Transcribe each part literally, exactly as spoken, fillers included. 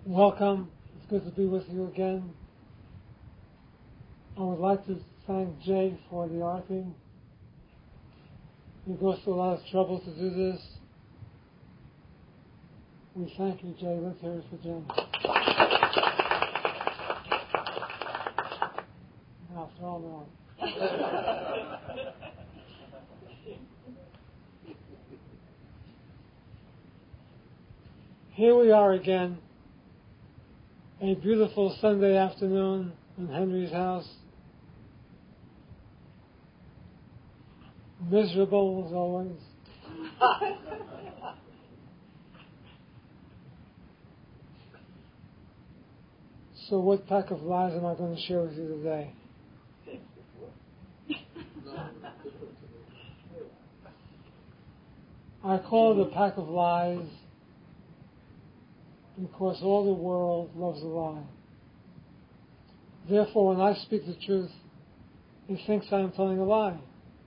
Welcome. It's good to be with you again. I would like to thank Jay for the arting. He goes through a lot of trouble to do this. We thank you, Jay. Let's hear it for Jay. Now throw him out. Here we are again. A beautiful Sunday afternoon in Henry's house. Miserable as always. So what pack of lies am I going to share with you today? I call it a pack of lies because all the world loves a lie. Therefore, when I speak the truth, it thinks I am telling a lie.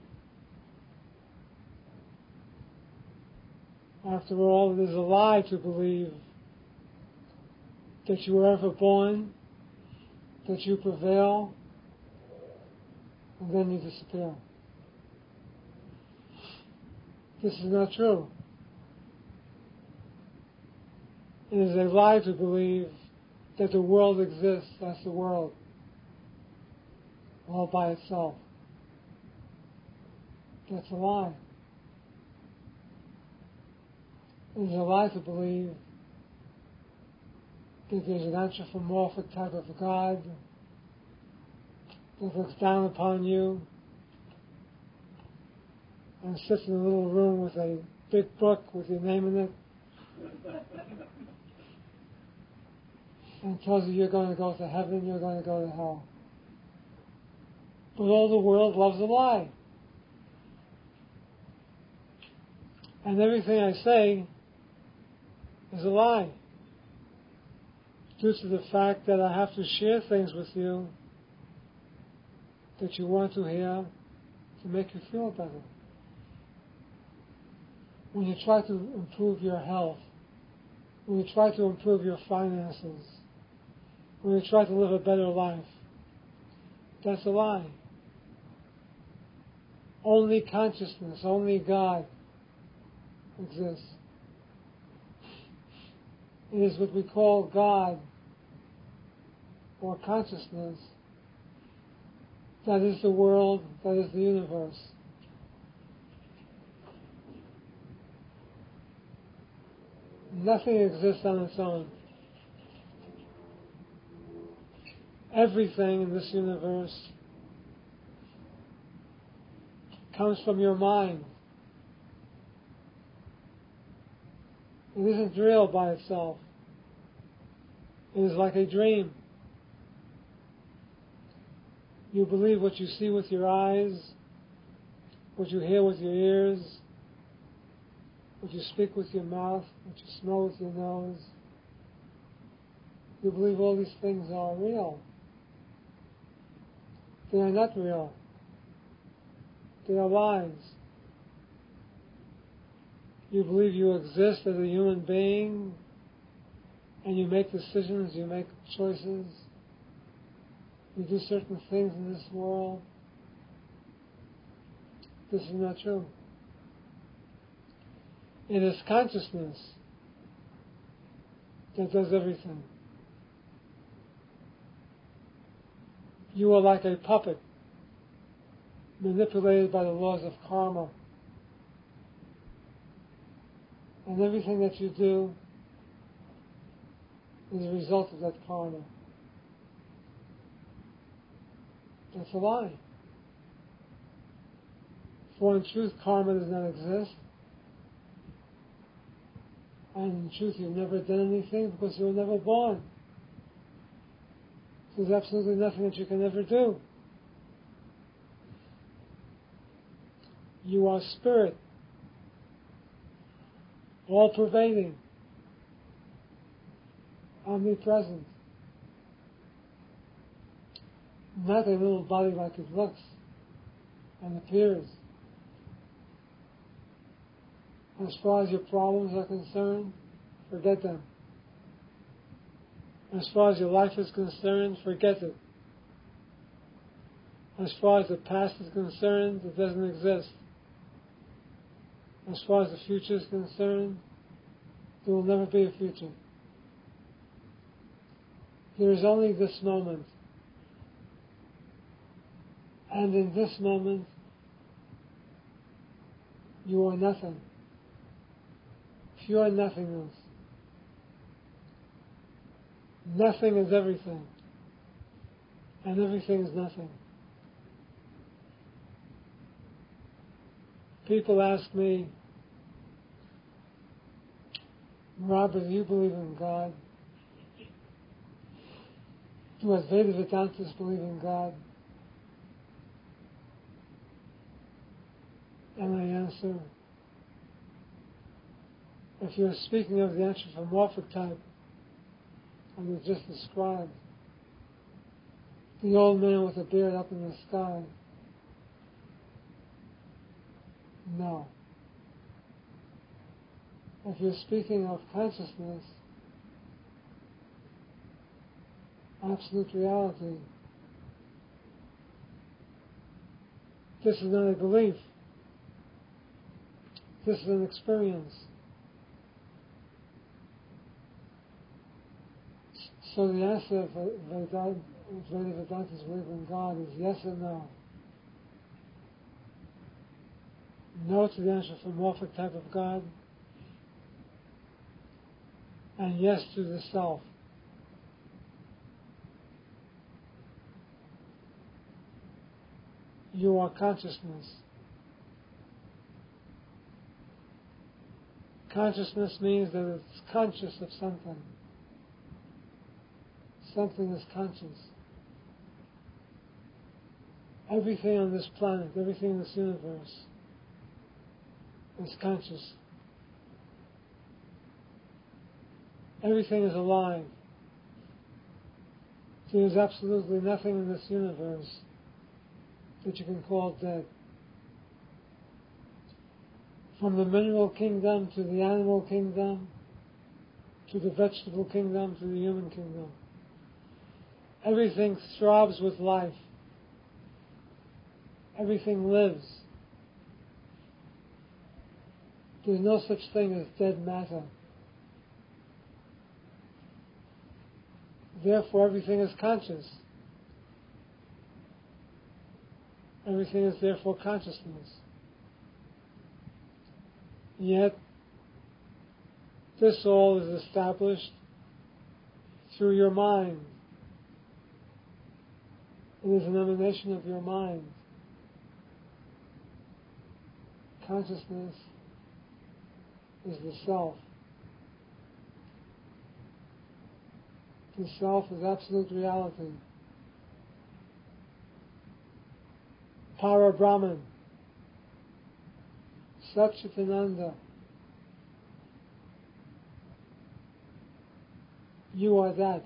After all, it is a lie to believe that you were ever born, that you prevail, and then you disappear. This is not true. It is a lie to believe that the world exists as the world, all by itself. That's a lie. It is a lie to believe that there's an anthropomorphic type of God that looks down upon you and sits in a little room with a big book with your name in it and tells you you're going to go to heaven, you're going to go to hell. But all the world loves a lie. And everything I say is a lie, due to the fact that I have to share things with you that you want to hear to make you feel better. When you try to improve your health, when you try to improve your finances, when you try to live a better life, that's a lie. Only consciousness, only God exists. It is what we call God or consciousness that is the world, that is the universe. Nothing exists on its own. Everything in this universe comes from your mind. It isn't real by itself. It is like a dream. You believe what you see with your eyes, what you hear with your ears, what you speak with your mouth, what you smell with your nose. You believe all these things are real. They are not real. They are lies. You believe you exist as a human being, and you make decisions, you make choices, you do certain things in this world. This is not true. It is consciousness that does everything. You are like a puppet, manipulated by the laws of karma. And everything that you do is a result of that karma. That's a lie. For in truth, karma does not exist. And in truth, you've never done anything because you were never born. There's absolutely nothing that you can ever do. You are spirit, all-pervading, omnipresent. Not a little body like it looks and appears. As far as your problems are concerned, forget them. As far as your life is concerned, forget it. As far as the past is concerned, it doesn't exist. As far as the future is concerned, there will never be a future. There is only this moment. And in this moment, you are nothing. Pure nothingness. Nothing is everything. And everything is nothing. People ask me, Robert, do you believe in God? Do Advaita Vedantas believe in God? And I answer, if you're speaking of the anthropomorphic type I was just described, the old man with a beard up in the sky, no. If you're speaking of consciousness, absolute reality, this is not a belief. This is an experience. So the answer of Vedanta Vedanta's belief in God is yes and no. No to the anthropomorphic type of God, and yes to the self. You are consciousness. Consciousness means that it's conscious of something. Something is conscious. Everything on this planet, everything in this universe is conscious. Everything is alive. There is absolutely nothing in this universe that you can call dead. From the mineral kingdom to the animal kingdom, to the vegetable kingdom, to the human kingdom, everything throbs with life. Everything lives. There's no such thing as dead matter. Therefore, everything is conscious. Everything is therefore consciousness. Yet, this all is established through your mind. It is an emanation of your mind. Consciousness is the self. The self is absolute reality. Para Brahman, Satchitananda. You are that.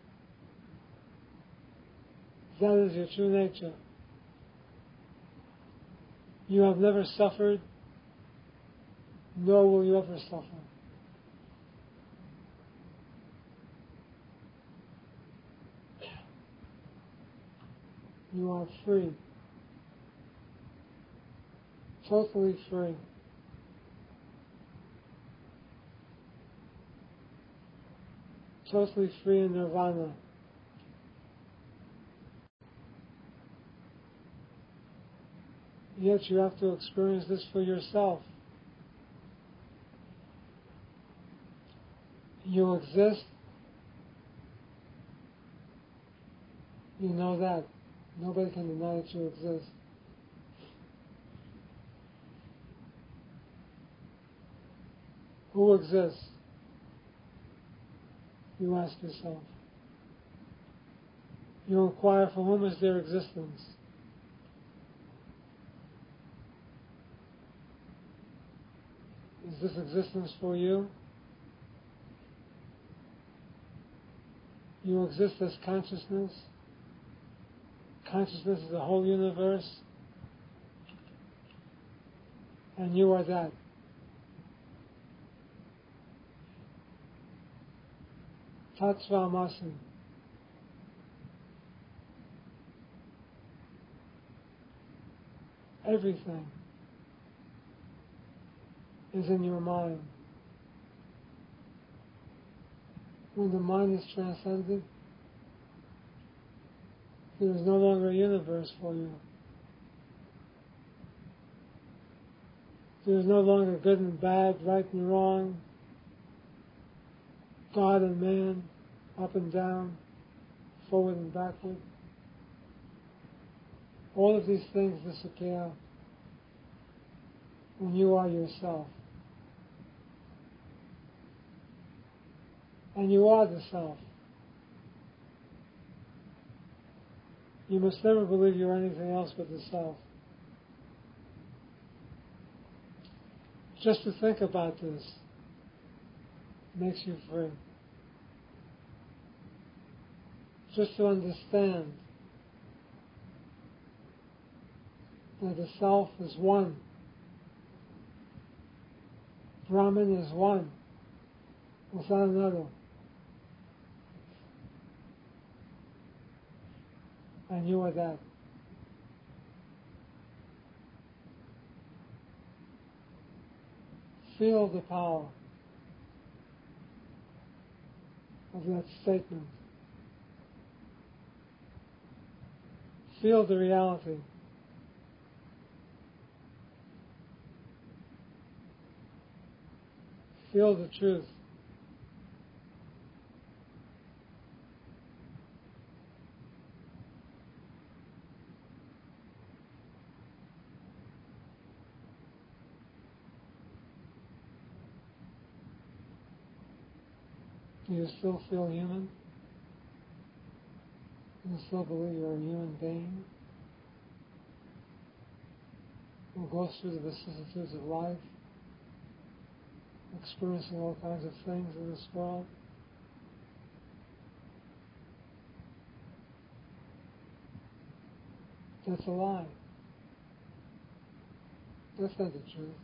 That is your true nature. You have never suffered, nor will you ever suffer. You are free. Totally free. Totally free in nirvana. Yet you have to experience this for yourself. You exist. You know that. Nobody can deny that you exist. Who exists? You ask yourself. You inquire, for whom is their existence? Is this existence for you? You exist as consciousness. Consciousness is the whole universe. And you are that. Tatvamasi. Everything is in your mind. When the mind is transcended, there is no longer a universe for you. There is no longer good and bad, right and wrong, God and man, up and down, forward and backward. All of these things disappear when you are yourself. And you are the self. You must never believe you're anything else but the self. Just to think about this makes you free. Just to understand that the self is one. Brahman is one, without another. And you are that. Feel the power of that statement. Feel the reality. Feel the truth. Do you still feel human? Do you still believe you're a human being who goes through the vicissitudes of life, experiencing all kinds of things in this world? That's a lie. That's not the truth.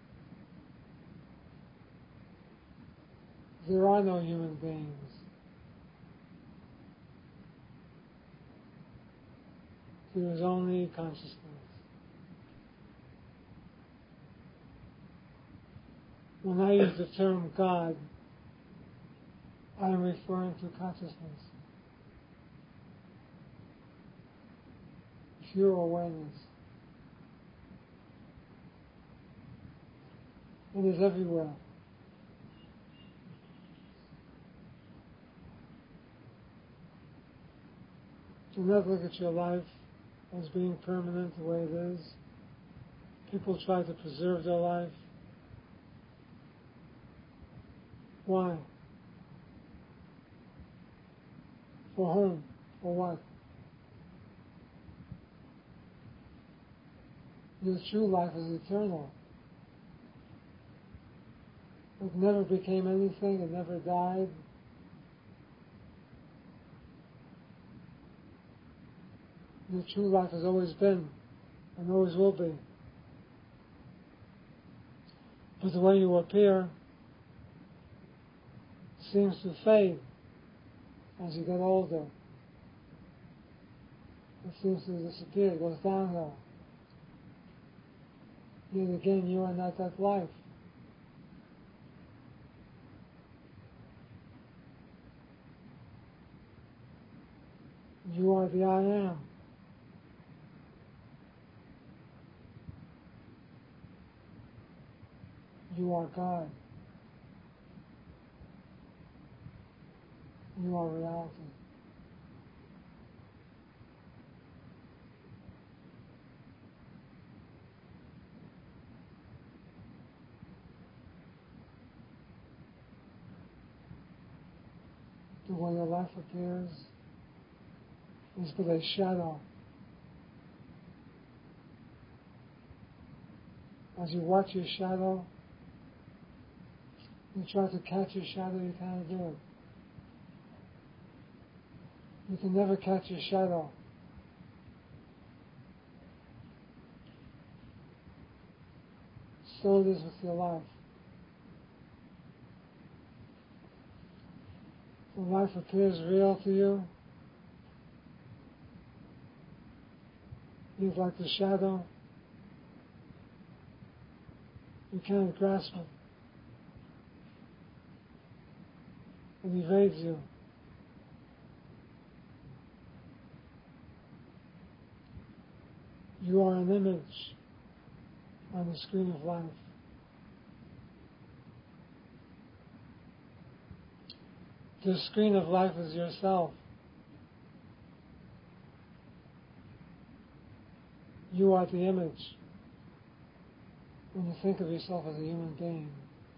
There are no human beings. There is only consciousness. When I use the term God, I am referring to consciousness. Pure awareness. It is everywhere. Do not look at your life as being permanent the way it is. People try to preserve their life. Why? For whom? For what? Your true life is eternal. It never became anything, it never died. Your true life has always been and always will be. But the way you appear seems to fade as you get older. It seems to disappear, it goes downhill. Yet again, you are not that life. You are the I am. You are God. You are reality. The way your life appears is but a shadow. As you watch your shadow, you try to catch your shadow, you cannot do it. You can never catch your shadow. So it is with your life. when life appears real to you, it's like the shadow. You can't grasp it. It evades you. You are an image on the screen of life. The screen of life is yourself. You are the image when you think of yourself as a human being.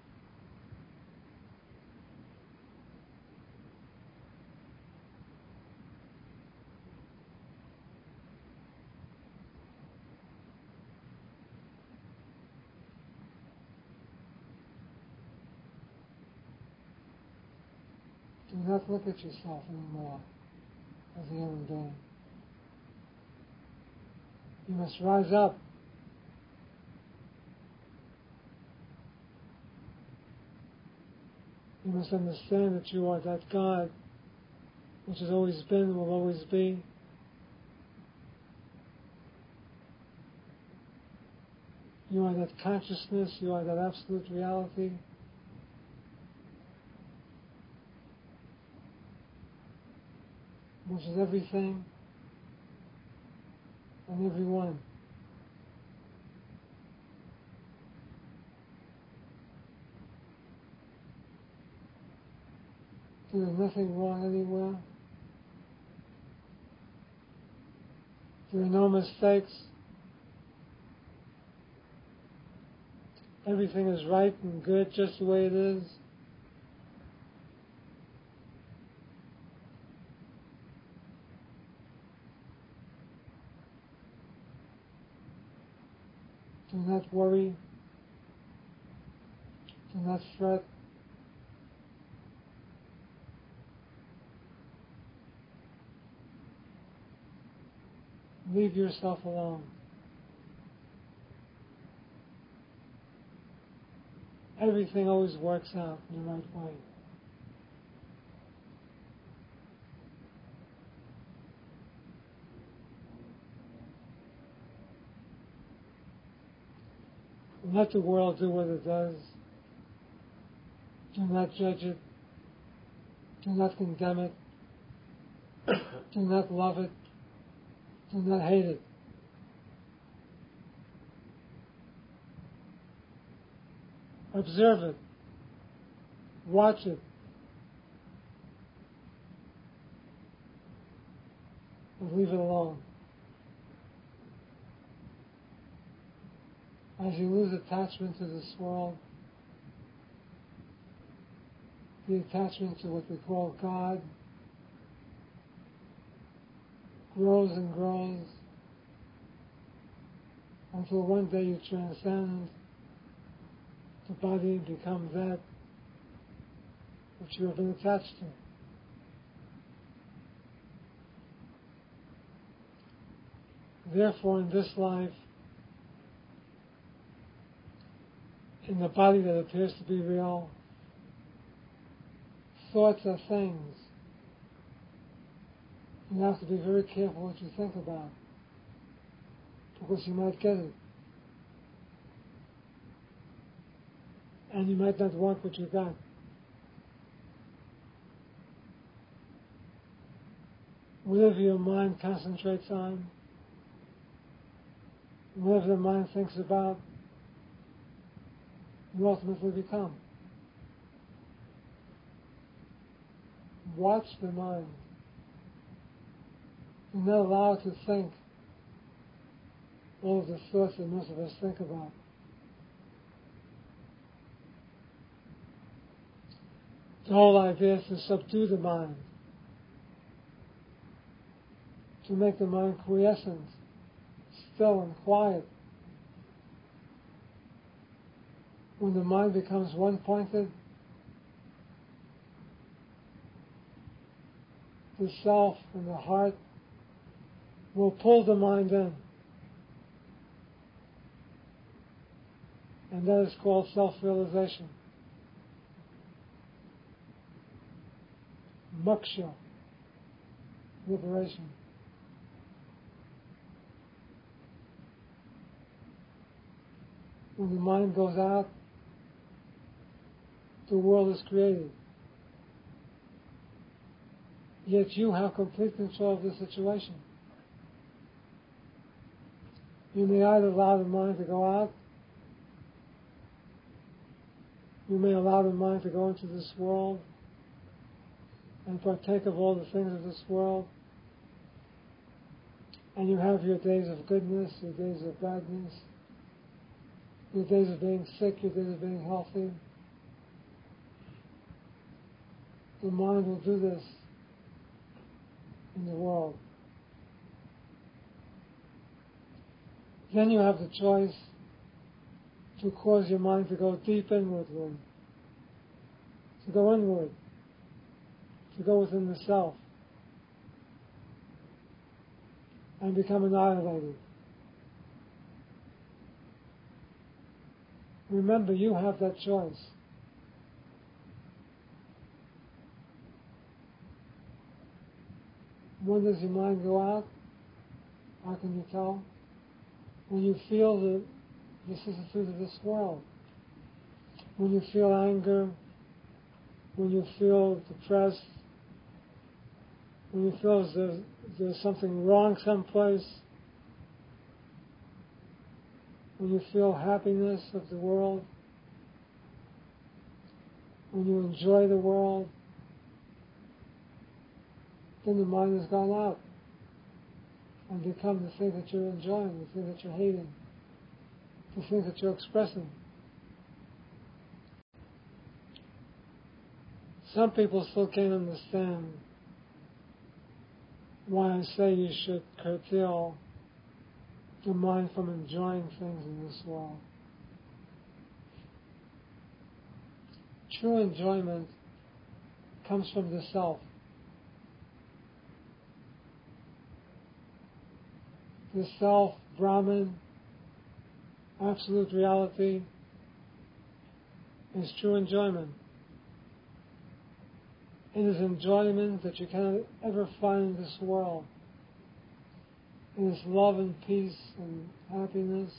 Do not look at yourself anymore as a human being. You must rise up. You must understand that you are that God which has always been and will always be. You are that consciousness, you are that absolute reality. Which is everything and everyone. There is nothing wrong anywhere. There are no mistakes. Everything is right and good just the way it is. Do not worry. Do not fret. Leave yourself alone. Everything always works out in the right way. Let the world do what it does. Do not judge it. Do not condemn it. Do not love it. Do not hate it. Observe it. Watch it. And leave it alone. As you lose attachment to this world, the attachment to what we call God grows and grows until one day you transcend the body and become that which you have been attached to. Therefore, in this life, in the body that appears to be real, thoughts are things. You have to be very careful what you think about, because you might get it. And you might not want what you got. Whatever your mind concentrates on, whatever the mind thinks about, you ultimately become. Watch the mind. Do not allow it to think all of the thoughts that most of us think about. The whole idea is to subdue the mind, to make the mind quiescent, still and quiet. When the mind becomes one-pointed, the self and the heart will pull the mind in. And that is called self-realization. moksha, liberation. When the mind goes out, the world is created. Yet you have complete control of the situation. You may either allow the mind to go out, you may allow the mind to go into this world and partake of all the things of this world, and you have your days of goodness, your days of badness, your days of being sick, your days of being healthy. The mind will do this in the world. Then you have the choice to cause your mind to go deep inwardly, to go inward, to go within the self, and become annihilated. Remember, you have that choice. When does your mind go out? How can you tell? When you feel the vicissitudes of this world. When you feel anger, when you feel depressed, when you feel as there's, there's something wrong someplace, when you feel happiness of the world, when you enjoy the world, then the mind has gone out and become the thing that you're enjoying, the thing that you're hating, the thing that you're expressing. Some people still can't understand why I say you should curtail the mind from enjoying things in this world. True enjoyment comes from the self. The self, Brahman, absolute reality, is true enjoyment. It is enjoyment that you cannot ever find in this world. It is love and peace and happiness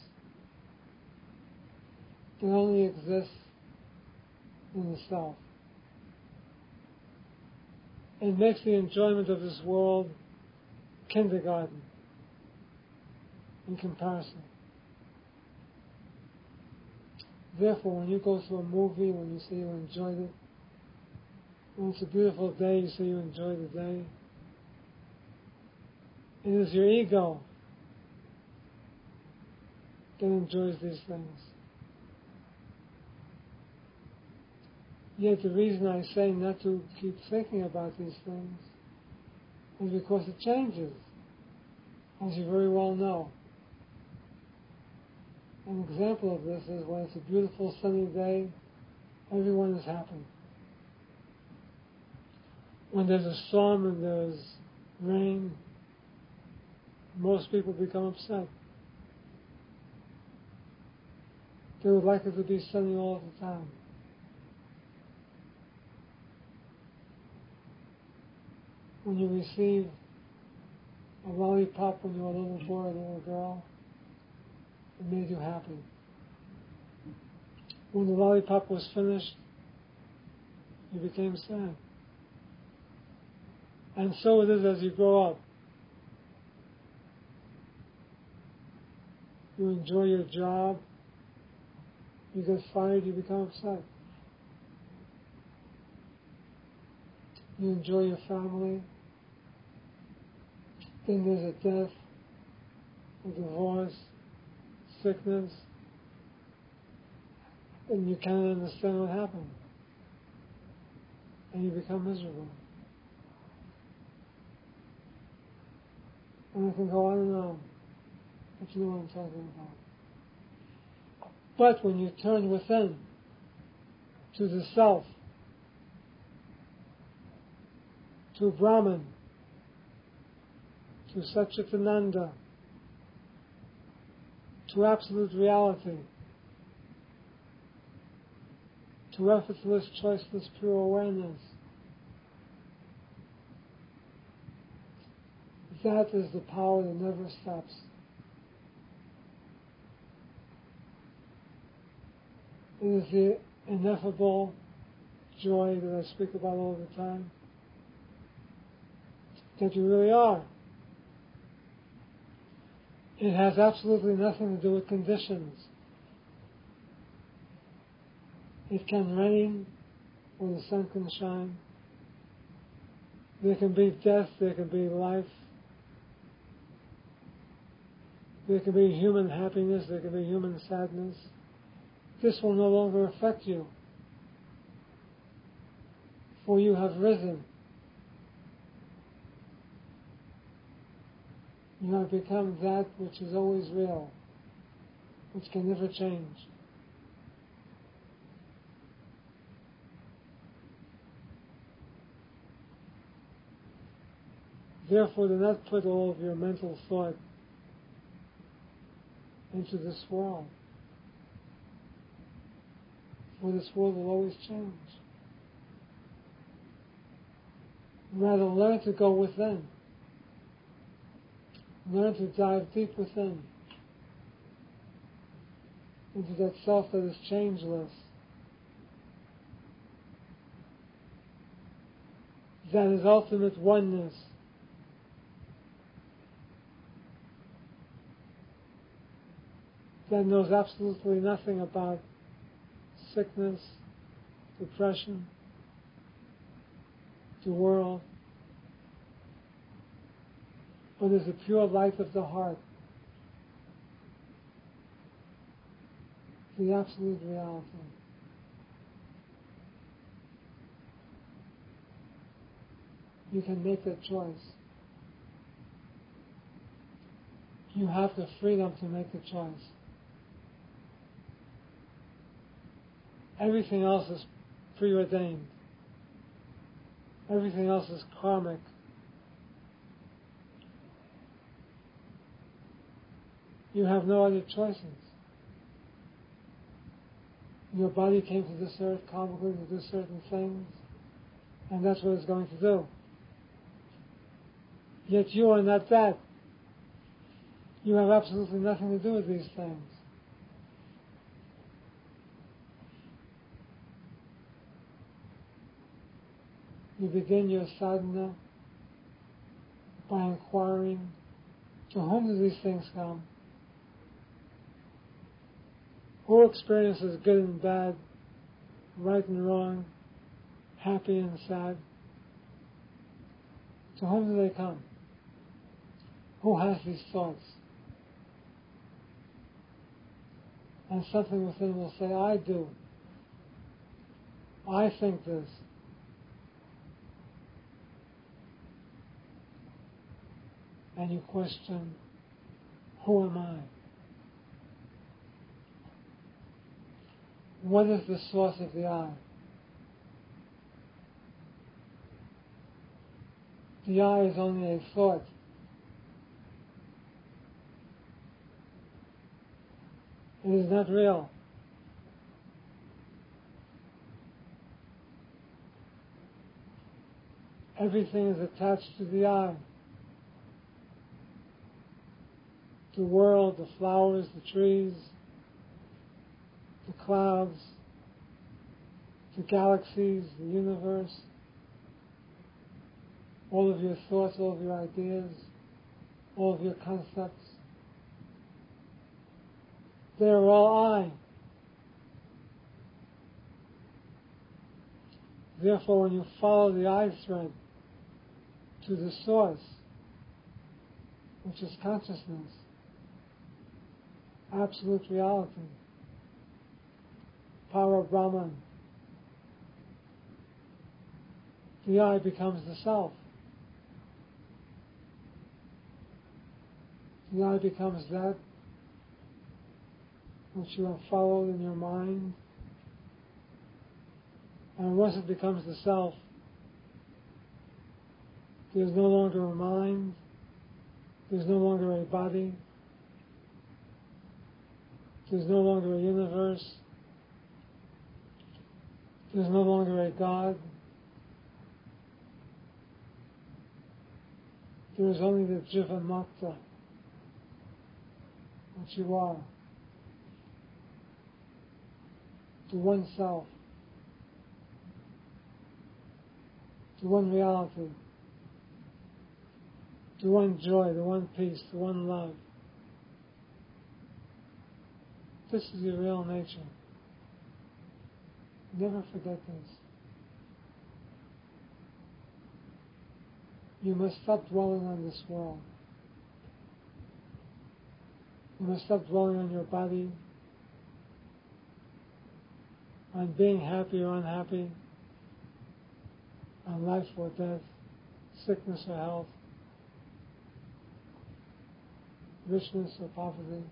that only exists in the self. It makes the enjoyment of this world kindergarten in comparison. Therefore, when you go to a movie, when you say you enjoyed it, when it's a beautiful day, you say you enjoy the day. It is your ego that enjoys these things. Yet the reason I say not to keep thinking about these things is because it changes, as you very well know. An example of this is when it's a beautiful sunny day, everyone is happy. When there's a storm and there's rain, most people become upset. They would like it to be sunny all the time. When you receive a lollipop when you were a little boy or a little girl, it made you happy. When the lollipop was finished, you became sad. And so it is as you grow up. You enjoy your job, you get fired, you become upset. You enjoy your family, then there's a death, a divorce, sickness, and you can't understand what happened. And you become miserable. And I can go on and on, but you know what I'm talking about. But when you turn within to the self, to Brahman, to Satchitananda, to absolute reality, to effortless, choiceless, pure awareness, That is the power that never stops. It is the ineffable joy that I speak about all the time, that you really are. It has absolutely nothing to do with conditions. It can rain or the sun can shine. There can be death, there can be life. There can be human happiness, there can be human sadness. This will no longer affect you, for you have risen. You have become that which is always real, which can never change. Therefore, do not put all of your mental thought into this world, for this world will always change. Rather, learn to go within. Learn to dive deep within, into that self that is changeless, that is ultimate oneness. That knows absolutely nothing about sickness, depression, the world, but is the pure light of the heart, the absolute reality. You can make that choice. You have the freedom to make the choice. Everything else is preordained. Everything else is karmic. You have no other choices. Your body came to this earth karmically to do certain things, and that's what it's going to do. Yet you are not that. You have absolutely nothing to do with these things. You begin your sadhana by inquiring, to whom do these things come? Who experiences good and bad, right and wrong, happy and sad? To whom do they come? Who has these thoughts? And something within will say, I do. I think this. And you question, who am I? What is the source of the I? The I is only a thought. It is not real. Everything is attached to the I. The world, the flowers, the trees, the clouds, the galaxies, the universe, all of your thoughts, all of your ideas, all of your concepts. They are all I. Therefore, when you follow the I thread to the source, which is consciousness, absolute reality, power of Brahman, the I becomes the self. The I becomes that which you have followed in your mind. And once it becomes the self, there's no longer a mind, there's no longer a body, there's no longer a universe, there's no longer a God, There is only the Jivanmukta, which you are, to oneself, to one reality, to one joy, to one peace, to one love. This is your real nature. Never forget this. You must stop dwelling on this world. You must stop dwelling on your body, on being happy or unhappy, on life or death, sickness or health, richness or poverty.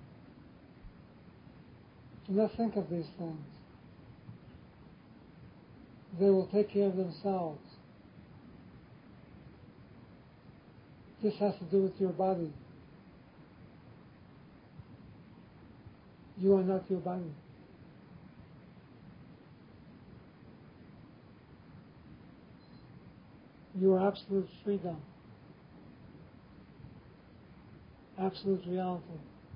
Do not think of these things. They will take care of themselves. This has to do with your body. You are not your body. You are absolute freedom, absolute reality.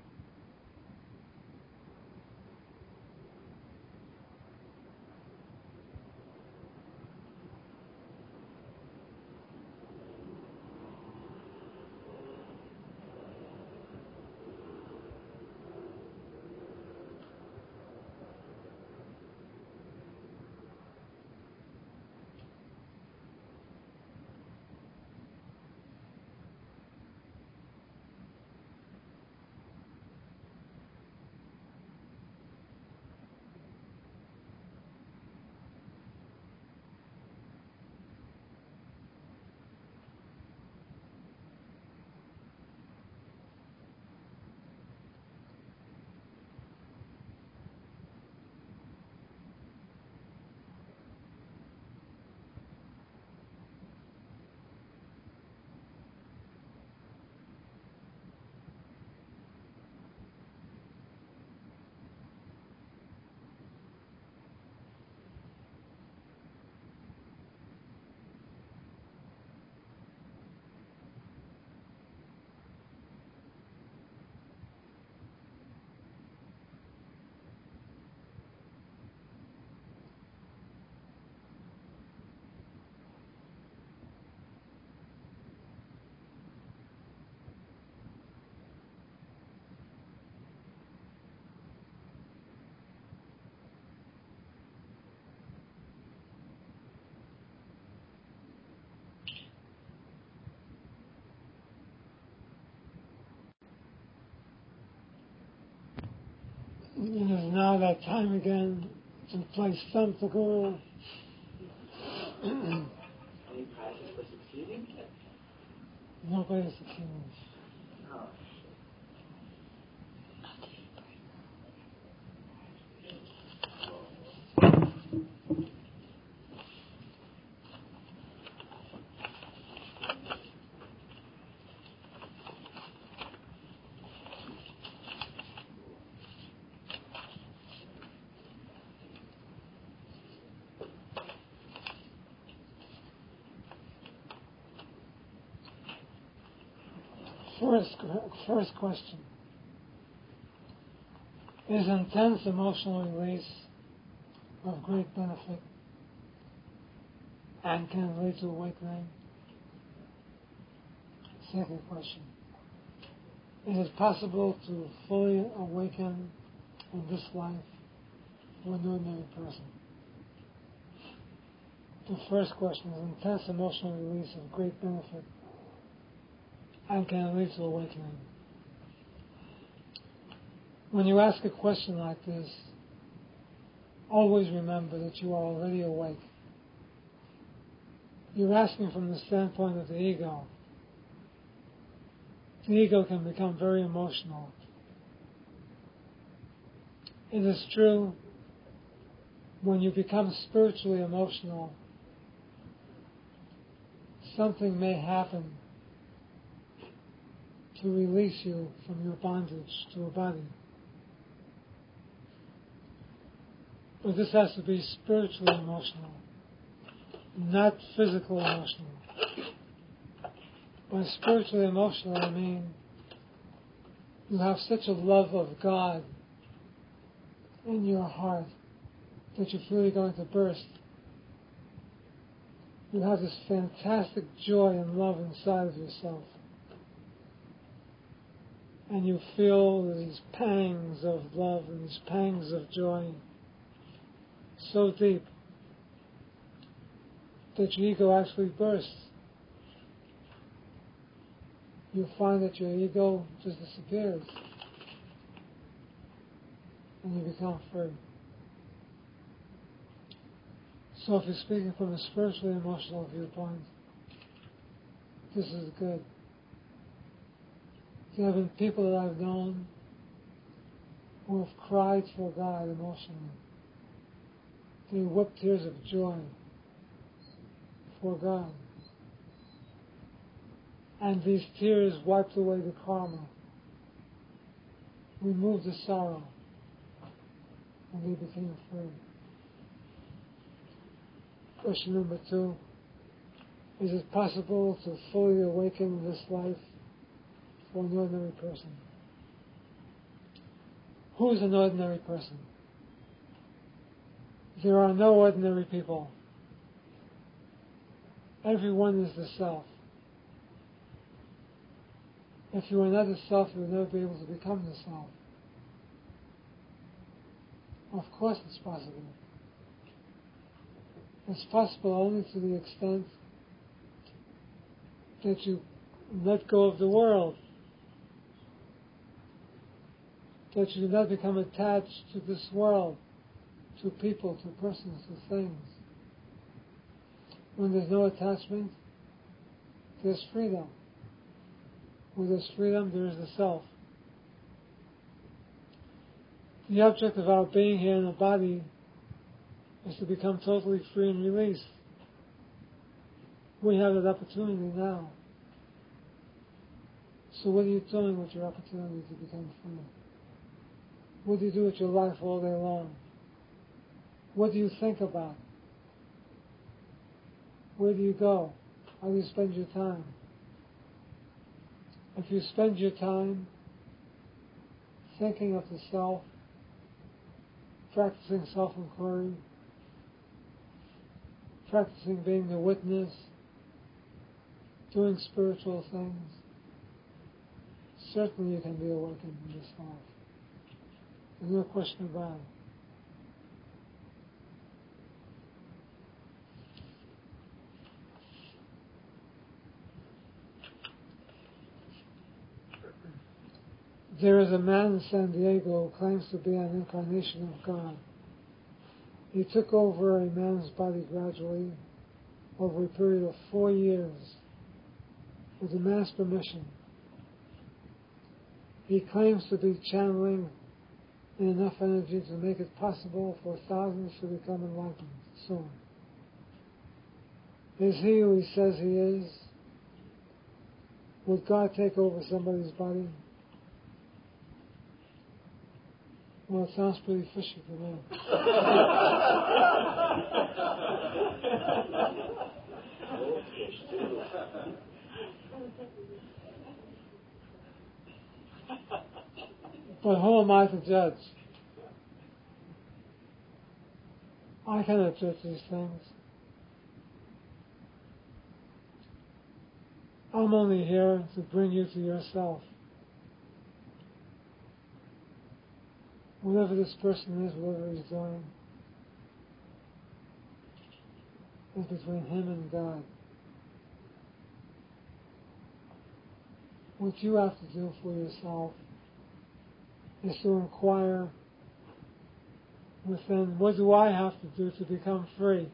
It is now that time again to play Stump the Guru. Any prizes for succeeding? Nobody succeeds. Oh. First, first question. Is intense emotional release of great benefit and can it lead to awakening? Second question. Is it possible to fully awaken in this life for an ordinary person? The first question is intense emotional release of great benefit and can it lead to awakening? When you ask a question like this, always remember that you are already awake. You're asking from the standpoint of the ego. The ego can become very emotional. It is true, when you become spiritually emotional, something may happen to release you from your bondage to a body. But this has to be spiritually emotional, not physical emotional. By spiritually emotional, I mean you have such a love of God in your heart that you're really going to burst. You have this fantastic joy and love inside of yourself. And you feel these pangs of love and these pangs of joy so deep that your ego actually bursts. You find that your ego just disappears and you become free. So if you're speaking from a spiritually emotional viewpoint, this is good. There have been people that I've known who have cried for God emotionally. They wept tears of joy for God. And these tears wiped away the karma, removed the sorrow, and they became free. Question number two, is it possible to fully awaken in this life for an ordinary person? Who is an ordinary person? There are no ordinary people. Everyone is the self. If you are not the self, you will never be able to become the self. Of course it's possible. It's possible only to the extent that you let go of the world, that you do not become attached to this world, to people, to persons, to things. When there's no attachment, there's freedom. Where there's freedom, there is the self. The object of our being here in the body is to become totally free and released. We have that opportunity now. So what are you doing with your opportunity to become free? What do you do with your life all day long? What do you think about? Where do you go? How do you spend your time? If you spend your time thinking of the self, practicing self-inquiry, practicing being the witness, doing spiritual things, certainly you can be awakened in this life. There's no question about it. There is a man in San Diego who claims to be an incarnation of God. He took over a man's body gradually over a period of four years with the man's permission. He claims to be channeling enough energy to make it possible for thousands to become enlightened soon. Is he who he says he is? Would God take over somebody's body? Well, it sounds pretty fishy to me. But who am I to judge? I cannot judge these things. I'm only here to bring you to yourself. Whatever this person is, whatever he's doing, is between him and God. What you have to do for yourself is to inquire within, what do I have to do to become free?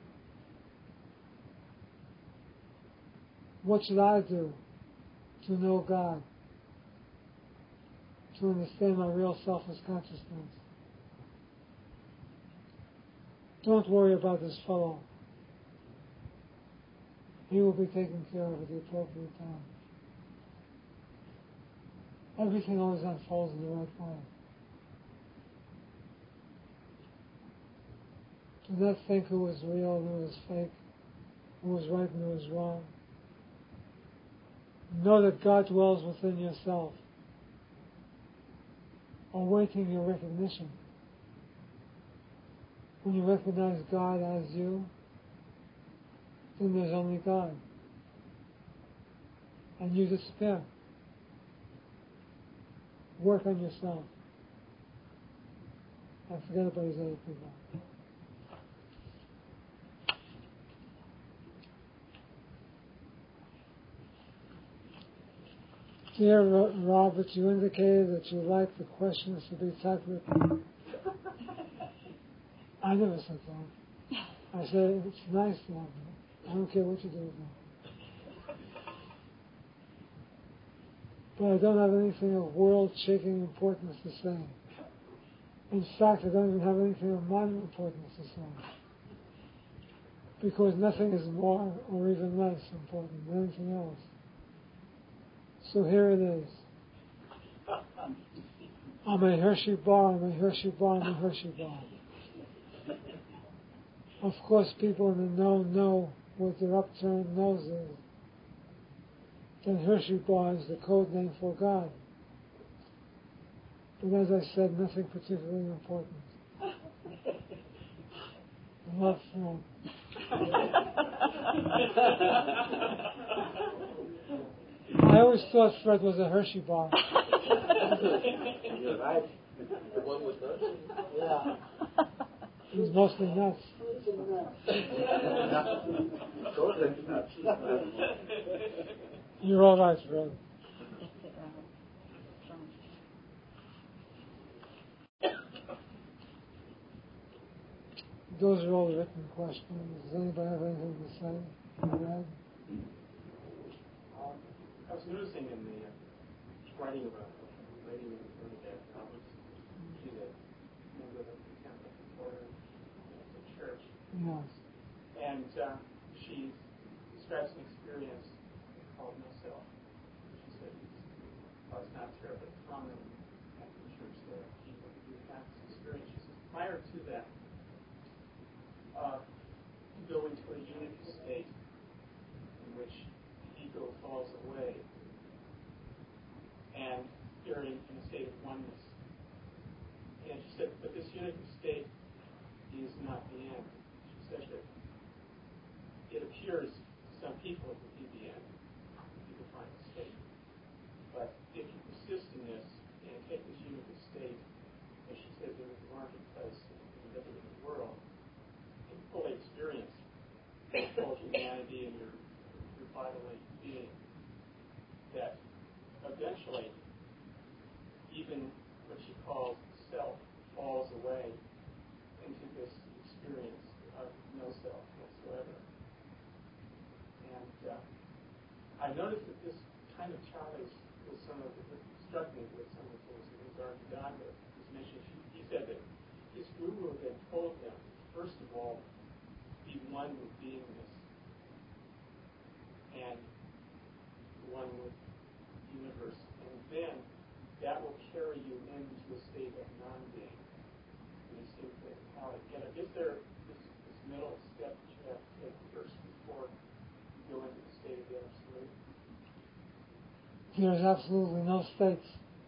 What should I do to know God? To understand my real selfless consciousness. Don't worry about this fellow. He will be taken care of at the appropriate time. Everything always unfolds in the right way. Do not think who is real and who is fake, who is right and who is wrong. Know that God dwells within yourself, awaiting your recognition. When you recognize God as you, then there's only God. And you despair. Work on yourself. And forget about these other people. Dear Robert, you indicated that you like the questions to be typed with. I never said that. I said it's nice to have them. I don't care what you do with them. But I don't have anything of world-shaking importance to say. In fact, I don't even have anything of modern importance to say. Because nothing is more or even less important than anything else. So here it is. I'm a Hershey bar, I'm a Hershey bar, I'm a Hershey bar. Of course, people in the know know what their upturned nose is. Then Hershey bar is the code name for God. But as I said, nothing particularly important. Love Fred. I always thought Fred was a Hershey bar. You're right. The one with nuts? Yeah. He was mostly nuts. Golden nuts. You're all right, Fred. Those are all the written questions. Does anybody have anything to say? Read? Um, I was noticing in the uh, writing about writing in Bernadette Roberts, she's a member of the Catholic Order of the Church. Yes. And uh, she describes an experience called no self. She said it's, well, it's not terribly common in the Catholic Church. There are people who have this experience. She says prior to that, uh, you go into a unity state in which ego falls away, and you're in, in a state of oneness. And she said, but this unity state is not the end. She said that it appears to some people it will be the end, be the final state. But if you persist in this and take this unity state, as she said, there is a marketplace and living in the world, and fully experience full humanity and your, your vitally being, that eventually even what she calls self falls away into this experience of no self whatsoever. And uh, I noticed that this kind of tallies with some of the, struck me with some of the things that Nisargadatta was mentioning. He said that his guru had told him, first of all, be one with beingness and one with the universe, and then that will carry you into a state of non-being. And you seem to how it get it. Is there this, this middle step that you have to take first before you go into the state of the absolute? There's absolutely no states.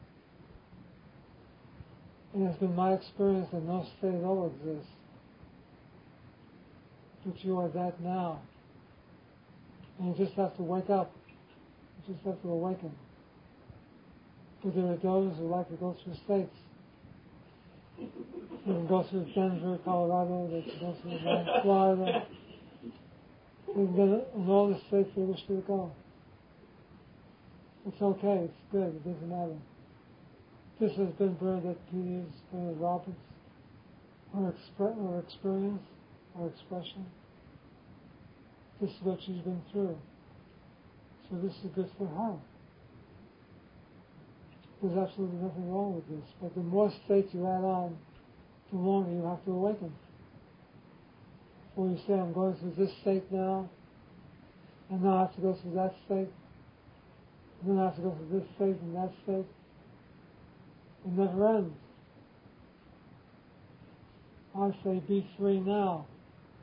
And it's been my experience that no state at all exists. But you are that now. And you just have to wake up. You just have to awaken. But there are those who like to go through states. They can go through Denver, Colorado, they can go through Florida. They can get in all the states they wish to go. It's okay, it's good, it doesn't matter. This has been Bernadette Peters, Bernadette Roberts, her, expre- her experience, her expression. This is what she's been through. So this is good for her. There's absolutely nothing wrong with this. But the more states you add on, the longer you have to awaken. Or you say, I'm going through this state now, and now I have to go through that state, and then I have to go through this state and that state. It never ends. I say, be free now.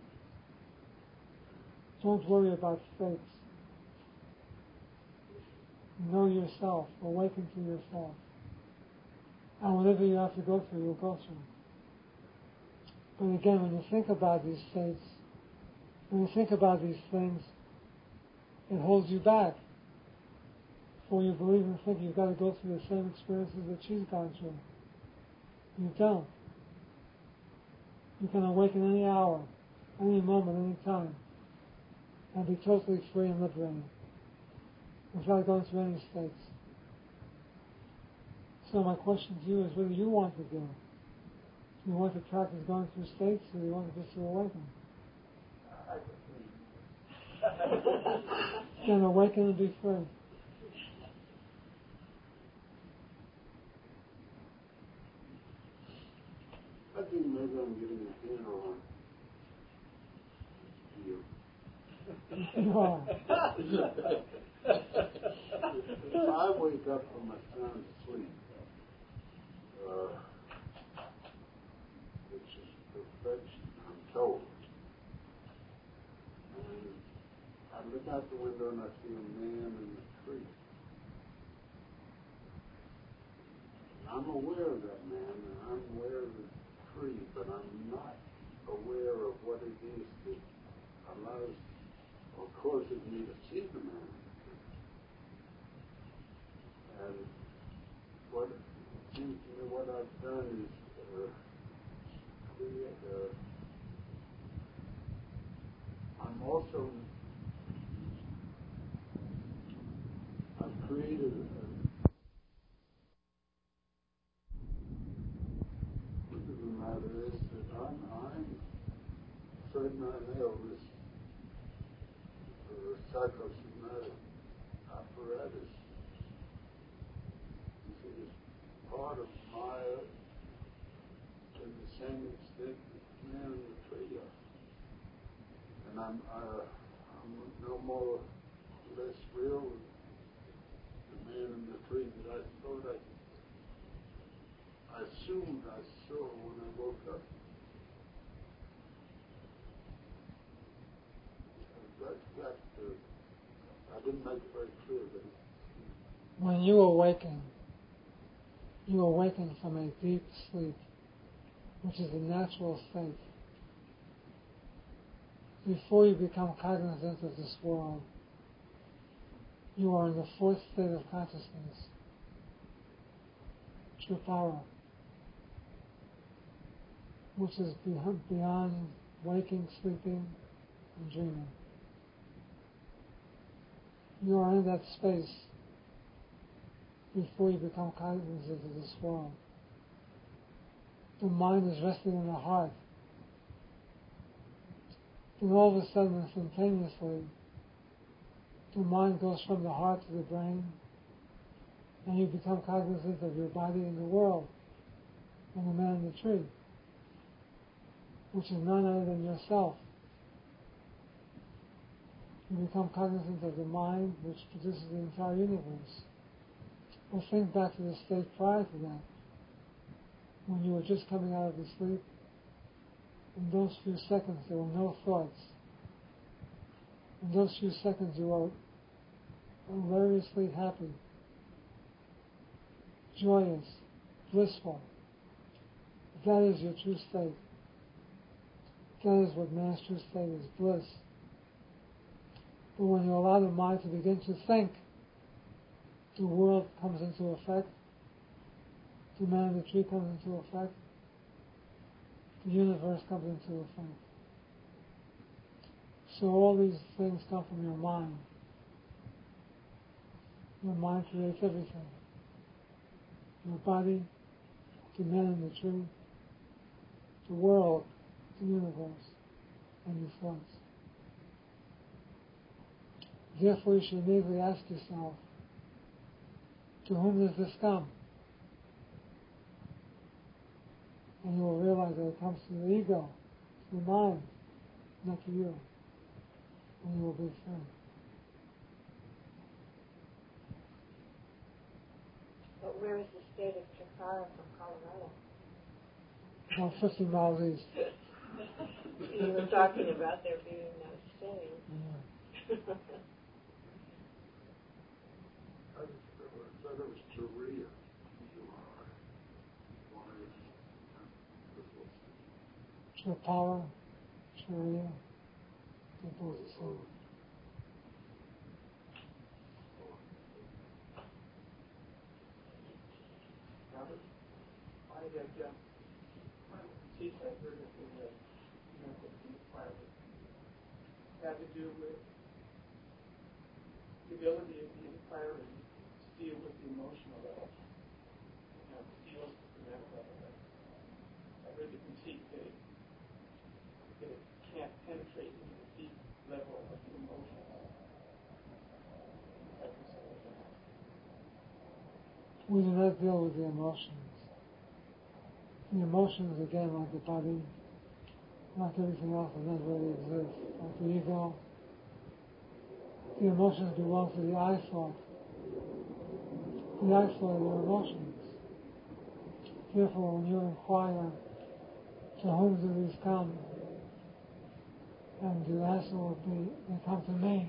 Don't worry about states. know yourself, awaken to yourself. And whatever you have to go through, you'll go through. But again, when you think about these states, when you think about these things, it holds you back. For you believe and think you've got to go through the same experiences that she's gone through. You don't. You can awaken any hour, any moment, any time, and be totally free and liberated without going through any states. So my question to you is, what do you want to do? Do you want to practice going through states, or do you want to just to awaken? Then awaken and be free. I think maybe I'm getting a handle on you. No. If I wake up from my sound sleep, uh, which is perfection, I'm told, and I look out the window and I see a man in the tree. And I'm aware of that man, and I'm aware of the tree, but I'm not aware of what it is that allows or causes me to see the man. And what it seems to me what I've done is uh, create, uh, I'm also I've created a, the matter is that I'm, I'm Fred Manel, this uh, psychosomatic apparatus is part of Maya to the same extent that the man in the tree are. And I'm, uh, I'm no more less real than the man in the tree that I thought I I assumed I saw when I woke up. That, that, uh, I didn't make it very clear, but When you awaken, you awaken from a deep sleep, which is a natural state. Before you become cognizant of this world, you are in the fourth state of consciousness, true power, which is beyond waking, sleeping, and dreaming. You are in that space before you become cognizant of this world. The mind is resting in the heart. And all of a sudden, instantaneously, the mind goes from the heart to the brain, and you become cognizant of your body and the world, and the man in the tree, which is none other than yourself. You become cognizant of the mind, which produces the entire universe. Well, think back to the state prior to that, when you were just coming out of the sleep. In those few seconds, there were no thoughts. In those few seconds, you were hilariously happy, joyous, blissful. That is your true state. That is what man's true state is, bliss. But when you allow the mind to begin to think, the world comes into effect, the man in the tree comes into effect, the universe comes into effect. So all these things come from your mind. Your mind creates everything. Your body, the man in the tree, the world, the universe, and your thoughts. Therefore, you should immediately ask yourself, to whom does this come? And you will realize that it comes to the ego, to the mind, not to you. And you will be free. But where is the state of Chikara from Colorado? About fifty miles east. You were talking about there being no state. Yeah. I True power, true real, they're both the same. Robert, I had uh, one of the critiques I heard of the uh, medical inquiry had to do with the ability of the inquiry to deal with the emotional level, you know, to deal with the mental level. I heard the critique that it, that it can't penetrate into the deep level of the emotions. We do not deal with the emotions. The emotions, again, like the body, like everything else, does not really exist. Like the ego, the emotions belong to the I thought. The I thought are the emotions. Therefore, when you inquire, to whom do these come? And the answer will be, they come to me.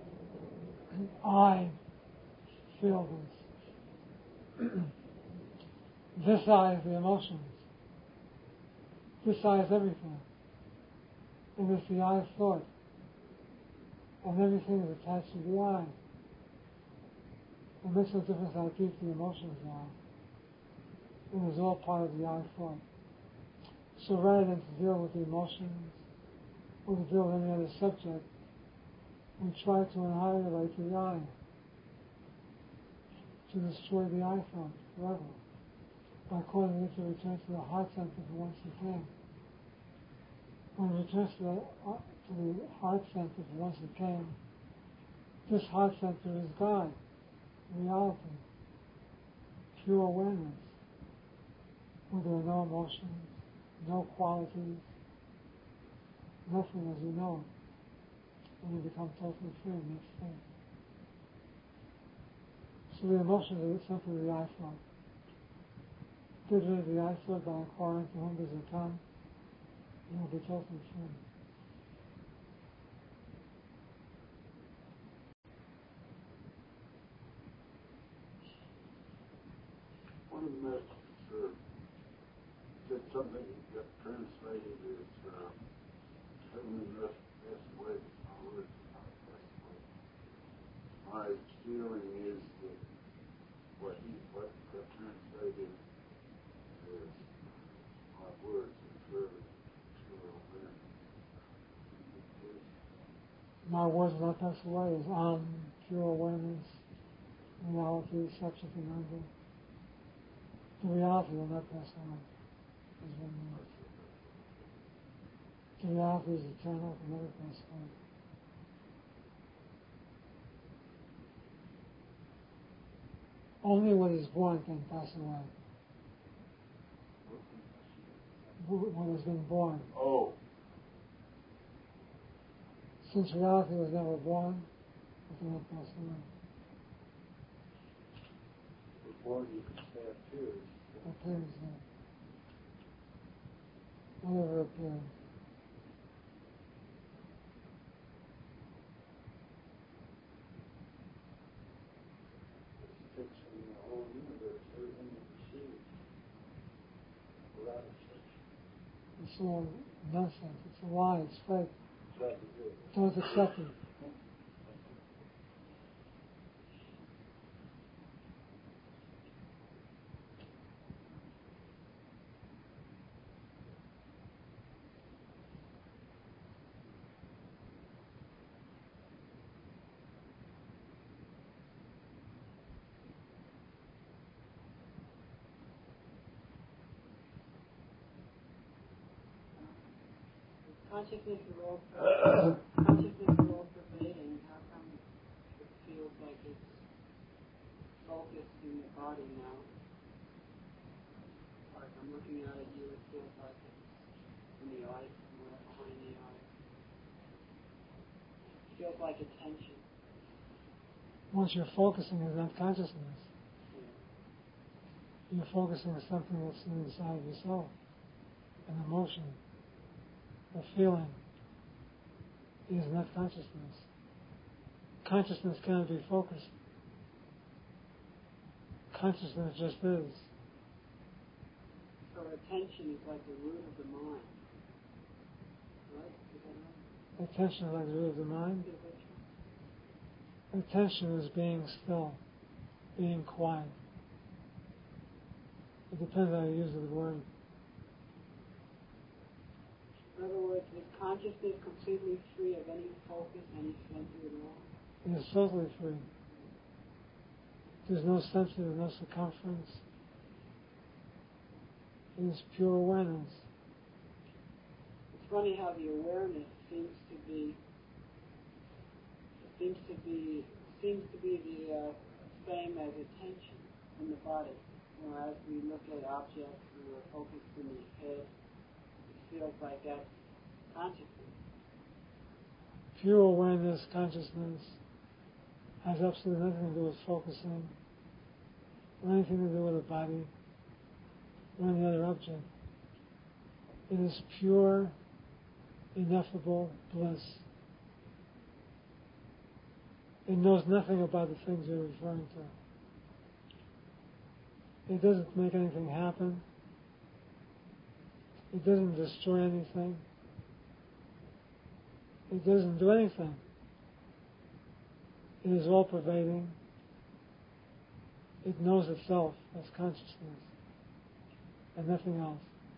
I feel this. This I is the emotions. This I is everything. And it's the I thought. And everything is attached to the I. It makes no difference how deep the emotions are. It is all part of the I thought. So rather than to deal with the emotions or to deal with any other subject, we try to annihilate the I, to destroy the I thought forever, by causing it to return to the heart center from whence it came. When it returns to the, uh, to the heart center from whence it came, this heart center is God, reality, pure awareness, where there are no emotions, no qualities, nothing as you know it, and you become totally free in this state. So the emotions are simply the I thought. Get rid of the I thought by inquiring to whom does it come, and you'll be totally free. One of the messages uh, did something that got translated as uh, heaven and earth pass away, my words not pass away. My feeling is that what he what got translated as my words refer to awareness. My words will not pass away is Om, pure awareness, reality, subject and under. The reality will not pass away, is one word. The reality is eternal, will never pass away. Only what is born can pass away. What has been born. Oh. Since reality was never born, it cannot pass away. Before you can say appears. Appears, yeah. Whatever appears. It's fixing the whole universe, everything you perceive. Without exception. It's all nonsense. It's a lie. It's fake. Try to do it. Don't accept it. Consciousness is all consciousness is all pervading. How come it feels like it's focused in the body now? Like I'm looking out at you, it feels like it's in the eye, somewhere behind the eye. It feels like a tension. Once you're focusing is not consciousness. Yeah. You're focusing on something that's inside of yourself. An emotion. A feeling is not consciousness. Consciousness cannot be focused. Consciousness just is. So attention is like the root of the mind. Attention is like the root of the mind. Attention is being still, being quiet. It depends on how you use the word. In other words, is consciousness completely free of any focus, any center at all? It is totally free. There's no center, there's no circumference. It is pure awareness. It's funny how the awareness seems to be seems to be seems to be the uh, same as attention in the body. You know, as we look at objects and we're focused in the head, it feels like that's consciousness. Pure awareness, consciousness, has absolutely nothing to do with focusing, or anything to do with the body, or any other object. It is pure, ineffable bliss. It knows nothing about the things you're referring to. It doesn't make anything happen. It doesn't destroy anything. It doesn't do anything. It is all-pervading. It knows itself as consciousness and nothing else.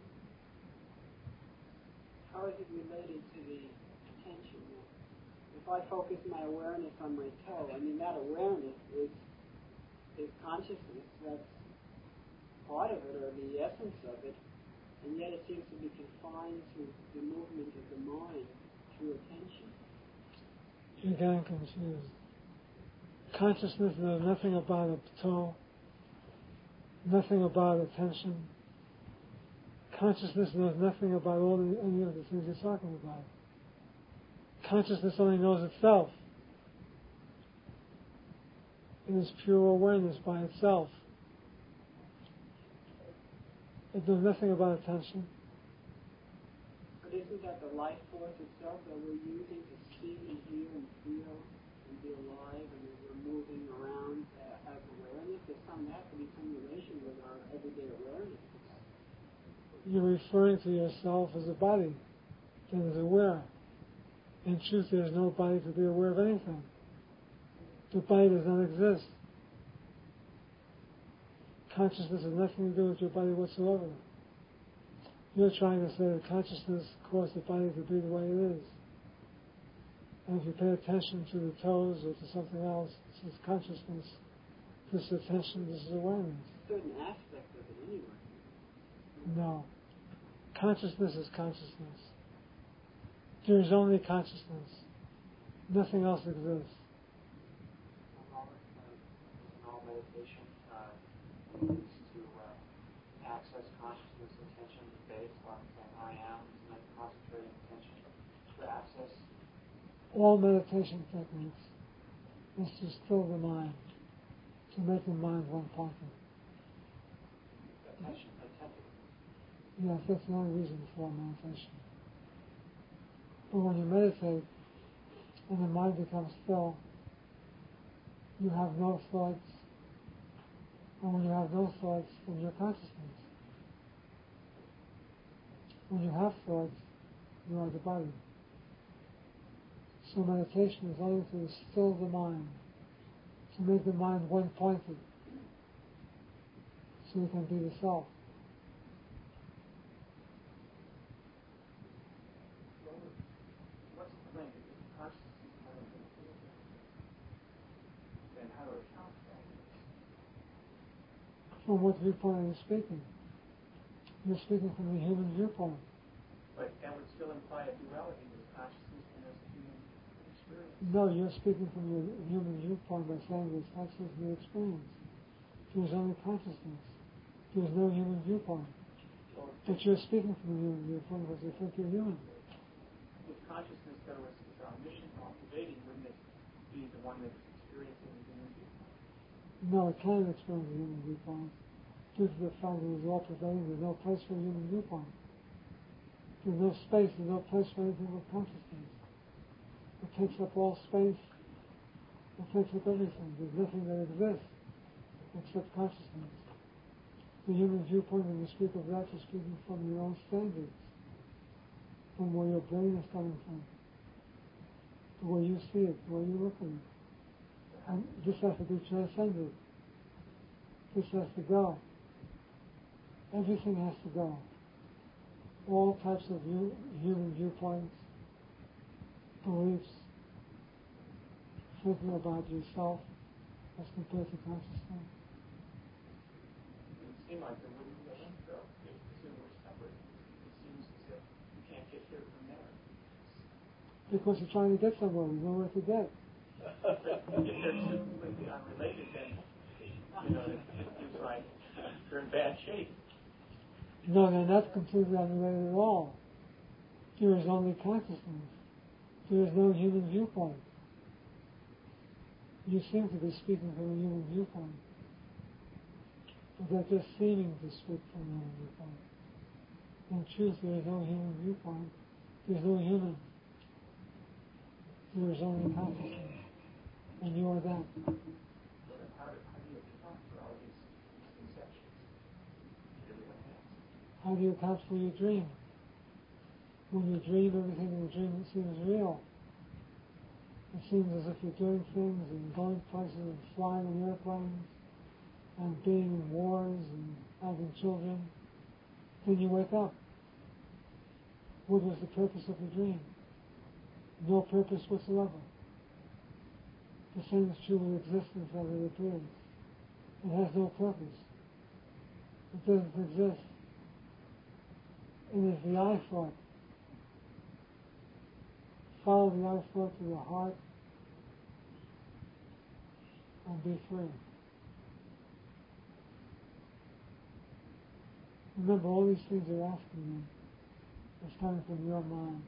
How is it related to the attention? If I focus my awareness on my toe, I mean, that awareness is is consciousness. That's part of it, or the essence of it, and yet it seems to be confined to the movement of the mind through attention. You're getting confused. Consciousness knows nothing about a toe, nothing about attention. Consciousness knows nothing about all the, any of the things you're talking about. Consciousness only knows itself. It is pure awareness by itself. It knows nothing about attention. But isn't that the life force itself that we're using to see and hear and feel and be alive, and that we're moving around uh, as awareness? There's some has to be some relation with our everyday awareness. You're referring to yourself as a body that is aware. In truth, there is no body to be aware of anything. The body does not exist. Consciousness has nothing to do with your body whatsoever. You're trying to say that consciousness caused the body to be the way it is. And if you pay attention to the toes or to something else, this is consciousness. This is attention, this is awareness. A certain aspect of it anyway. No. Consciousness is consciousness. There is only consciousness. Nothing else exists. All meditation uh, is to uh, access consciousness attention based on saying I am, and then concentrating attention to access. All meditation techniques is to still the mind, to make the mind one-pointed. Attention, attentive. Yes, that's the only reason for meditation. But when you meditate and the mind becomes still, you have no thoughts. And when you have no thoughts, then you're consciousness. When you have thoughts, you are the body. So meditation is only to still the mind, to make the mind one-pointed, so you can be the self. What's the link between consciousness and meditation? And how do we account for that? From what viewpoint are you speaking? You're speaking from the human viewpoint. But that would still imply a duality with consciousness and as a human experience. No, you're speaking from your human viewpoint by saying there's consciousness and the experience. There's only consciousness. There's no human viewpoint. But you're speaking from the human viewpoint because you think you're human. If consciousness, though, is, is our mission, all-pervading, wouldn't it be the one that's experiencing the human viewpoint? No, it can't experience the human viewpoint. Due to the fact that it's all-pervading, there's no place for a human viewpoint. There's no space, there's no place for anything with consciousness. It takes up all space. It takes up everything. There's nothing that exists except consciousness. The human viewpoint, when you speak of that, you're speaking from your own standards, from where your brain is coming from. the way you see it, the way you look at it. And this has to be transcended. This has to go. Everything has to go. All types of view, human viewpoints, beliefs, thinking about yourself as compared to consciousness. It would seem like there wouldn't be a link, though, if the two were separate. It seems as if you can't get here from there. Because you're trying to get somewhere, you know where to get. But if they're two completely unrelated, then, you know, it, it seems like you're in bad shape. No, they're not completely unrelated at all. There is only consciousness. There is no human viewpoint. You seem to be speaking from a human viewpoint. But they're just seeming to speak from a human viewpoint. In truth, there is no human viewpoint. There is no human. There is only consciousness. And you are that. So then how do, how do you account for all these conceptions that everyone has? How do you account for your dream? When you dream, everything in the dream seems real. It seems as if you're doing things and going places and flying in airplanes and being in wars and having children. Then you wake up. What was the purpose of the dream? No purpose whatsoever. The same is true with existence as it appears. It has no purpose. It doesn't exist. It is the I thought. Follow the I thought to the heart and be free. Remember, all these things you're asking me is coming from your mind.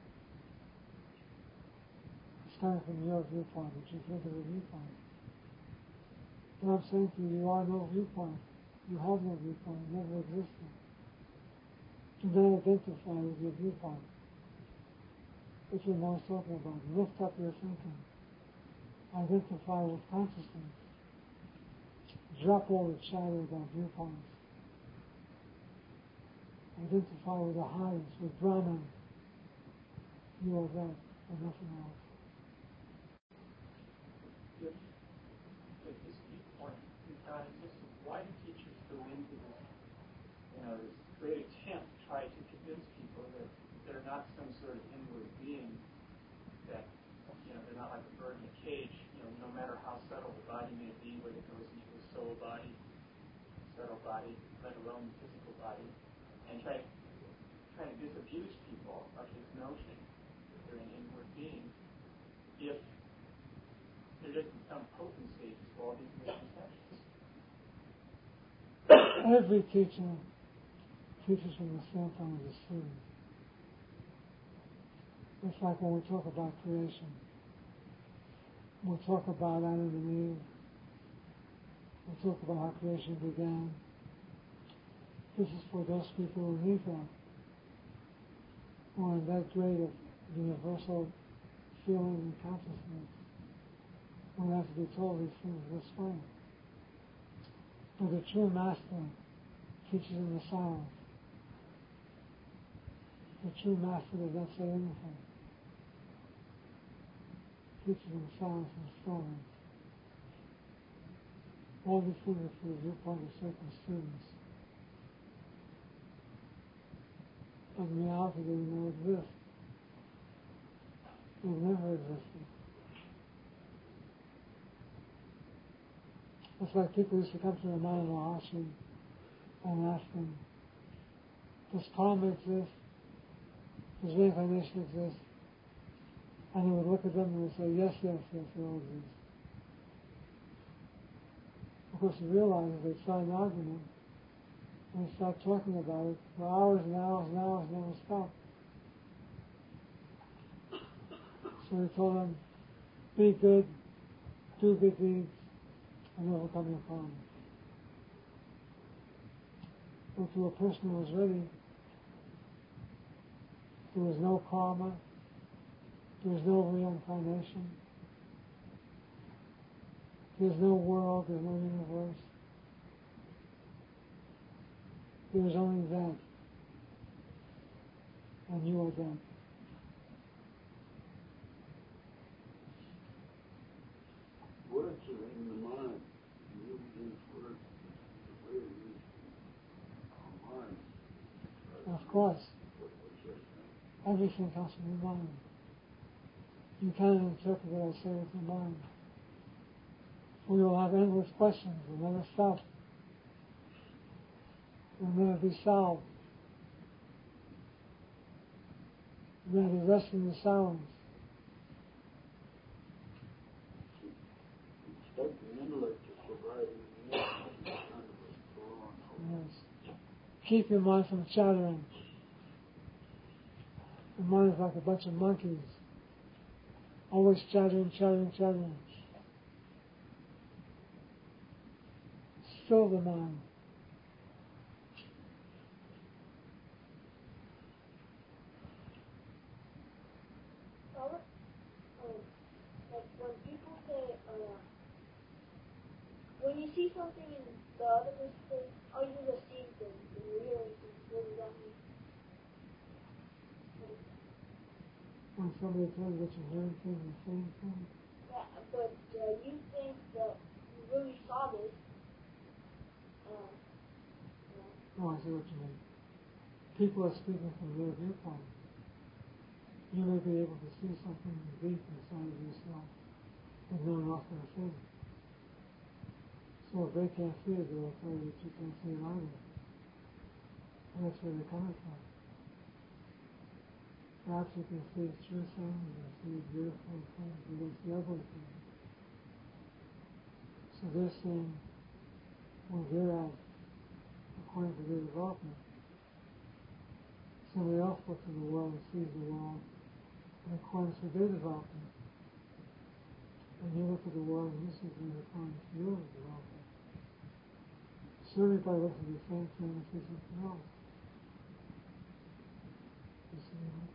It's coming from your viewpoint, which you think is a viewpoint. But I'm saying to you, you are no viewpoint. You have no viewpoint. It never existed. Do not identify with your viewpoint. That's what Mars is talking about. Lift up your thinking. Identify with consciousness. Drop all the chatter about viewpoints. Identify with the highest, with Brahman. You are that, and nothing else. If, if this viewpoint is not existent, why do teachers go into this, you know, this great attempt to try to convince people that they're not some sort of inward being, that, you know, they're not like a bird in a cage, you know, no matter how subtle the body may be, whether it goes into the soul body, subtle body, let alone the physical body, and try, try to disabuse people of this notion that they're an inward being, if there isn't some potency to all these misconceptions. Every teacher teaches from the standpoint of the student. It's like when we talk about creation. We'll talk about Adam and Eve. We'll talk about how creation began. This is for those people who need that, who are in that grade of universal feeling and consciousness. We have to be told these things this way. But the true master teaches in the silence. The true master does not say anything. Teaches in silence and stillness. All these things are for the viewpoint of certain students. But in reality, they never exist. They've never existed. It's like people used to come to Ramana Maharshi and ask him, does karma exist? Does reincarnation exist? And he would look at them and would say, yes, yes, yes, they all exist. Of course, he realized they start an argument and they start talking about it for hours and hours and hours and never stop. So he told them, be good, do good deeds, and overcome your karma. But to a person who was ready, there was no karma, there was no reincarnation, there's no world, there's no universe. There is only that, and you are that. Everything comes from your mind. You can't interpret what I say with your mind. We will have endless questions. We'll never stop. We'll never be solved. We're going to be resting in silence. Expect the intellect to survive in the end. Yes. Keep your mind from chattering. Your mind is like a bunch of monkeys. Always chattering, chattering, chattering. Still the mind. Robert, um, like when people say, uh, when you see something in the other person's face, oh, you just see things and you're hearing things, what does that mean? When somebody tells you that you're hearing things and saying things. Yeah, but uh, you think that you really saw this. Uh, yeah. Oh, I see what you mean. People are speaking from their viewpoint. You may be able to see something deep inside of yourself that no one else can see. So if they can't see it, they'll tell you that you can't see it either. And that's where they're coming from. Perhaps you can see true things and see beautiful things, and they see ugly things. So they're seeing where they're at according to their development. Somebody else looks at the world and sees the world in accordance with their development. And you look at the world and you see things according to your development. So everybody looks at the same thing and sees something else. You see that?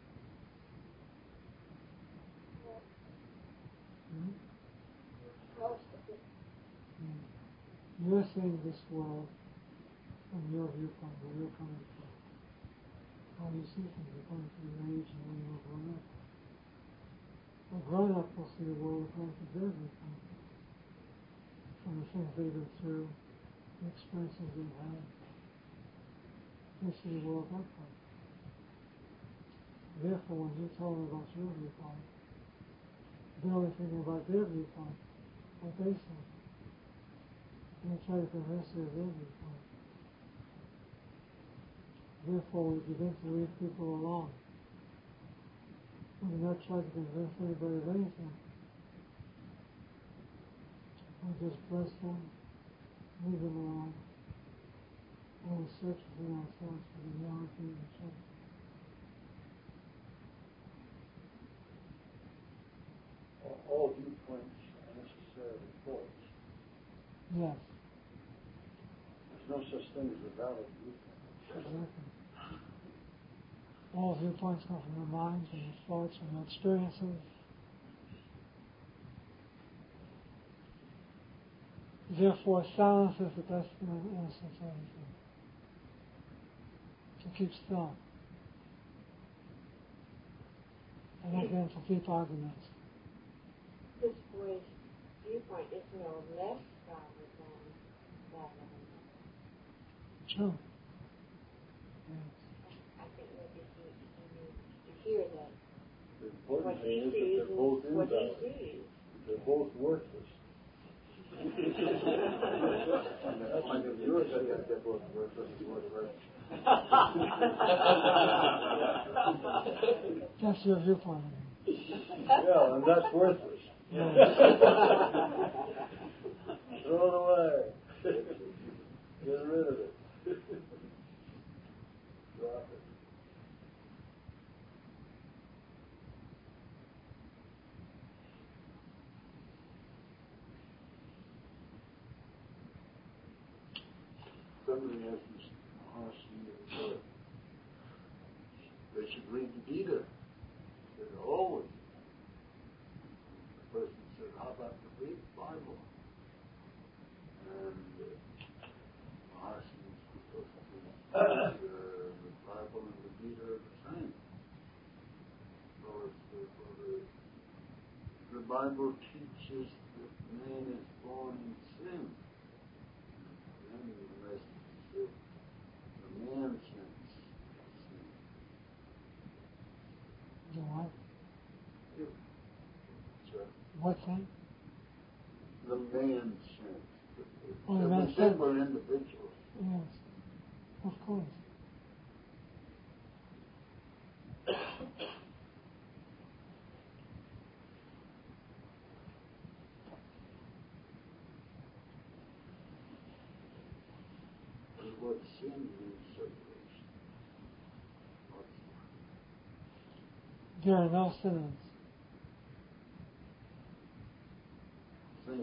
Hmm? Hmm. You're seeing this world from your viewpoint, where you're coming from. How you see things according to your age and when you're grown up. A grown-up will see the world according to their viewpoint. From the things they've been through, the experiences they've had. They see the world that way. Therefore, when you tell them about your viewpoint, they're only thinking about their viewpoint, what they say. And they try to convince you of their viewpoint. Therefore, we begin to leave people alone. We do not try to convince anybody of anything. We just bless them, leave them alone, and we search within ourselves for the reality of the truth. All viewpoints are necessarily false. Yes. There's no such thing as a valid viewpoint. Exactly. All viewpoints come from your minds and your thoughts and your experiences. Therefore, silence is the best innocence of everything. To keep still. And again, to keep arguments. This boy's viewpoint is no less valid than that of another. True. Yes. I think maybe he, he needs to hear that. The important What thing he is that sees they're is both what he invalid. sees. They're both worthless. That's like if you were saying that they're both worthless, it's worthless. That's your viewpoint. Yeah, and that's worthless. Yes. Throw it away. Get rid of it. Drop it. Somebody asked Mister Mahasi if they should read the Gita. He said, always. The person said, how about the read the Bible? And uh, Mahasi was supposed to uh, the Bible and the Gita are the same. So if the, well, the, the Bible teaches that man is born in sin. Then the message is that the man sins sin. What's that? The man sense. Oh, the So man we said sense. we're individuals. Yes, of course. Is what sin means separation. There are no sinners. Sin.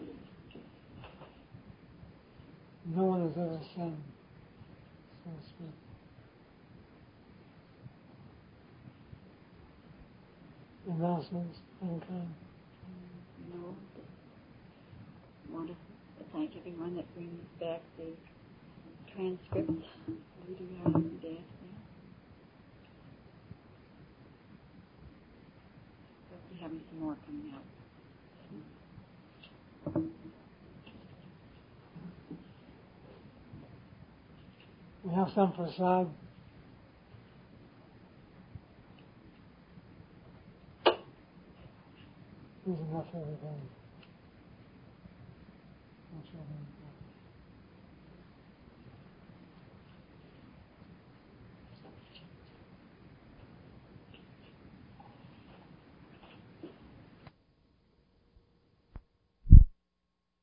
No one has ever sinned, so to speak. Announcements, mankind. No. I want to thank everyone that brings back the transcript. We do that every day. We'll be having some more coming out. We have some prasad. There's enough for everybody. That's all.